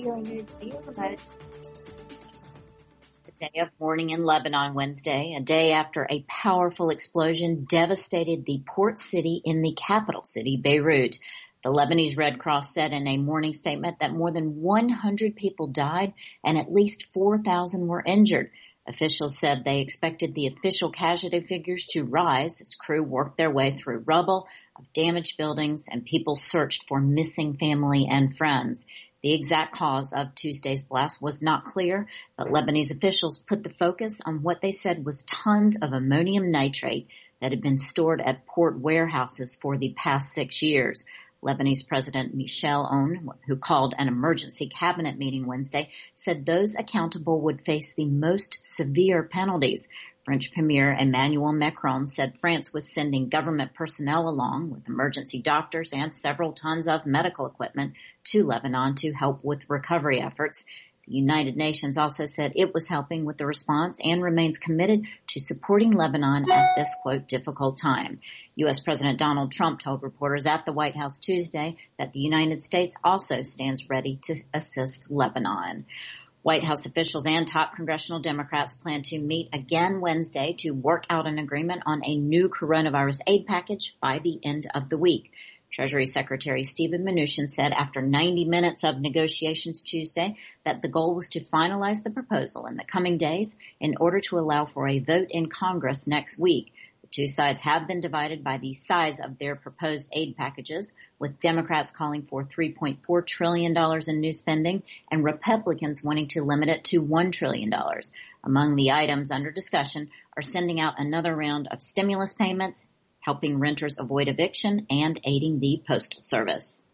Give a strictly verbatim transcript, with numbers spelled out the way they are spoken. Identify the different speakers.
Speaker 1: Daily News View. The day of mourning in Lebanon Wednesday, a day after a powerful explosion devastated the port city in the capital city, Beirut. The Lebanese Red Cross said in a mourning statement that more than one hundred people died and at least four thousand were injured. Officials said they expected the official casualty figures to rise as crew worked their way through rubble of damaged buildings and people searched for missing family and friends. The exact cause of Tuesday's blast was not clear, but Lebanese officials put the focus on what they said was tons of ammonium nitrate that had been stored at port warehouses for the past six years. Lebanese President Michel Aoun, who called an emergency cabinet meeting Wednesday, said those accountable would face the most severe penalties. French Premier Emmanuel Macron said France was sending government personnel along with emergency doctors and several tons of medical equipment to Lebanon to help with recovery efforts. The United Nations also said it was helping with the response and remains committed to supporting Lebanon at this, quote, difficult time. U S. President Donald Trump told reporters at the White House Tuesday that the United States also stands ready to assist Lebanon. White House officials and top congressional Democrats plan to meet again Wednesday to work out an agreement on a new coronavirus aid package by the end of the week. Treasury Secretary Steven Mnuchin said after ninety minutes of negotiations Tuesday that the goal was to finalize the proposal in the coming days in order to allow for a vote in Congress next week. The two sides have been divided by the size of their proposed aid packages, with Democrats calling for three point four trillion dollars in new spending and Republicans wanting to limit it to one trillion dollars. Among the items under discussion are sending out another round of stimulus payments, helping renters avoid eviction, and aiding the Postal Service.